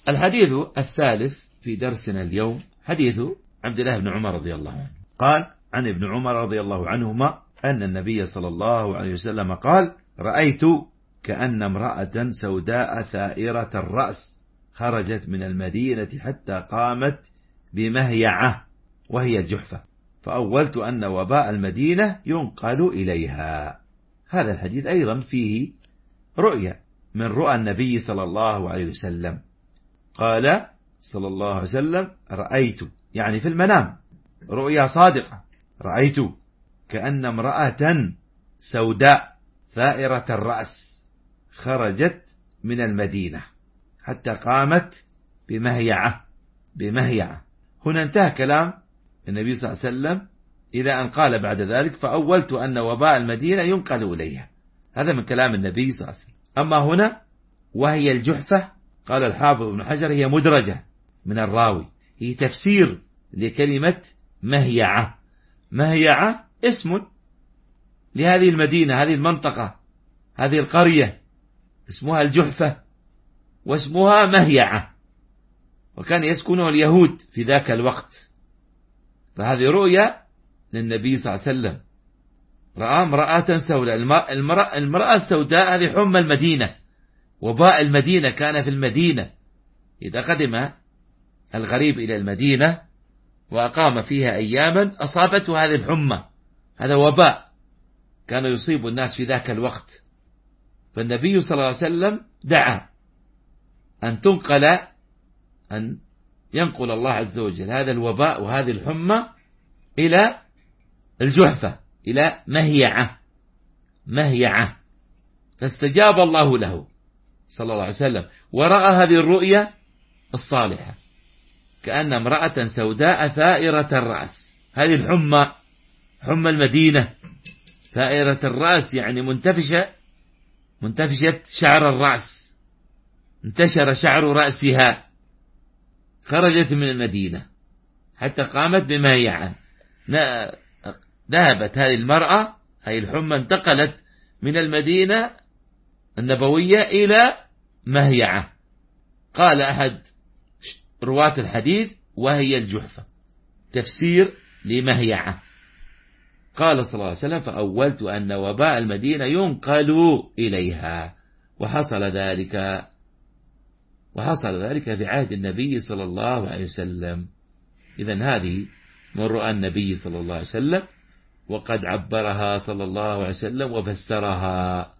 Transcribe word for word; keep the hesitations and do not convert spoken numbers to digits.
الحديث الثالث في درسنا اليوم حديث عبد الله بن عمر رضي الله عنه قال: عن ابن عمر رضي الله عنهما أن النبي صلى الله عليه وسلم قال: رأيت كأن امرأة سوداء ثائرة الرأس خرجت من المدينة حتى قامت بمهيعة وهي الجحفة، فأولت أن وباء المدينة ينقل إليها. هذا الحديث أيضا فيه رؤية من رؤى النبي صلى الله عليه وسلم. قال صلى الله عليه وسلم: رأيت، يعني في المنام، رؤيا صادقة. رأيت كأن امرأة سوداء ثائرة الرأس خرجت من المدينة حتى قامت بمهيعة بمهيعة هنا انتهى كلام النبي صلى الله عليه وسلم، إذا أن قال بعد ذلك: فأولت أن وباء المدينة ينقل إليها. هذا من كلام النبي صلى الله عليه وسلم. أما هنا وهي الجحفة، قال الحافظ ابن حجر: هي مدرجة من الراوي، هي تفسير لكلمة مهيعة. مهيعة اسم لهذه المدينة، هذه المنطقة، هذه القرية اسمها الجحفة واسمها مهيعة، وكان يسكنها اليهود في ذاك الوقت. فهذه رؤيا للنبي صلى الله عليه وسلم، رأى امرأة سوداء. المرأة, المرأة السوداء هذه حمى المدينة، وباء المدينة، كان في المدينة إذا قدم الغريب إلى المدينة وأقام فيها أياما أصابته هذه الحمى، هذا وباء كان يصيب الناس في ذاك الوقت. فالنبي صلى الله عليه وسلم دعا أن تنقل أن ينقل الله عز وجل هذا الوباء وهذه الحمى إلى الجحفة، إلى مهيعة مهيعة فاستجاب الله له صلى الله عليه وسلم، ورأى هذه الرؤيا الصالحة، كأن امرأة سوداء ثائرة الرأس، هذه الحمى، حمى المدينة، ثائرة الرأس يعني منتفشة منتفشة شعر الرأس، انتشر شعر رأسها، خرجت من المدينة حتى قامت بمهيعة. ذهبت هذه المرأة، هذه الحمى انتقلت من المدينة النبوية إلى مهيعة. قال أحد رواة الحديث: وهي الجحفة، تفسير لمهيعة. قال صلى الله عليه وسلم: فأولت أن وباء المدينة ينقل إليها، وحصل ذلك وحصل ذلك في عهد النبي صلى الله عليه وسلم. إذن هذه من رؤى النبي صلى الله عليه وسلم، وقد عبرها صلى الله عليه وسلم وفسرها.